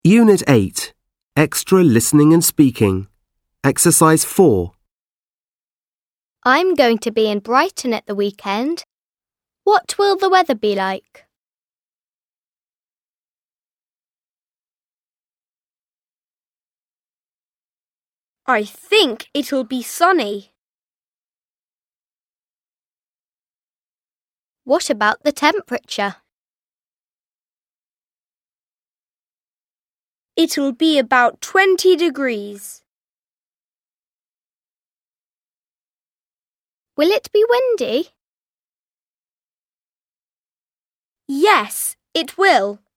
Unit 8. Extra Listening and Speaking. Exercise 4. I'm going to be in Brighton at the weekend. What will the weather be like? I think it'll be sunny. What about the temperature? It'll be about 20 degrees. Will it be windy? Yes, it will.